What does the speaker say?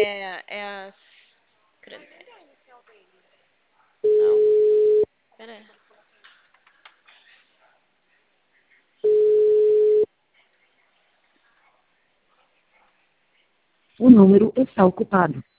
É a... Não? Pera aí. O número está ocupado.